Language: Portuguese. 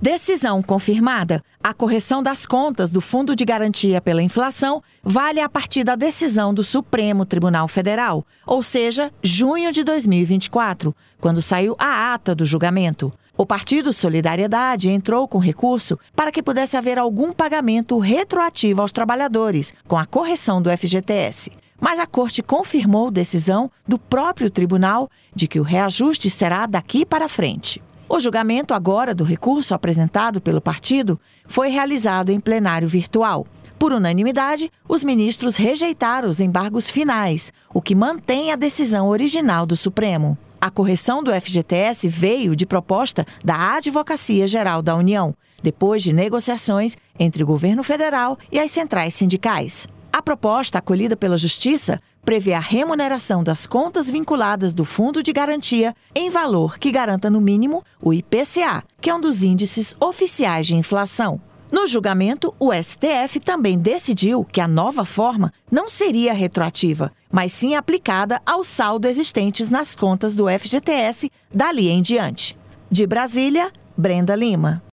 Decisão confirmada. A correção das contas do Fundo de Garantia pela Inflação vale a partir da decisão do Supremo Tribunal Federal, ou seja, junho de 2024, quando saiu a ata do julgamento. O Partido Solidariedade entrou com recurso para que pudesse haver algum pagamento retroativo aos trabalhadores, com a correção do FGTS. Mas a Corte confirmou decisão do próprio tribunal de que o reajuste será daqui para frente. O julgamento agora do recurso apresentado pelo partido foi realizado em plenário virtual. Por unanimidade, os ministros rejeitaram os embargos finais, o que mantém a decisão original do Supremo. A correção do FGTS veio de proposta da Advocacia Geral da União, depois de negociações entre o governo federal e as centrais sindicais. A proposta, acolhida pela Justiça, prevê a remuneração das contas vinculadas do Fundo de Garantia em valor que garanta, no mínimo, o IPCA, que é um dos índices oficiais de inflação. No julgamento, o STF também decidiu que a nova forma não seria retroativa, mas sim aplicada ao saldo existentes nas contas do FGTS dali em diante. De Brasília, Brenda Lima.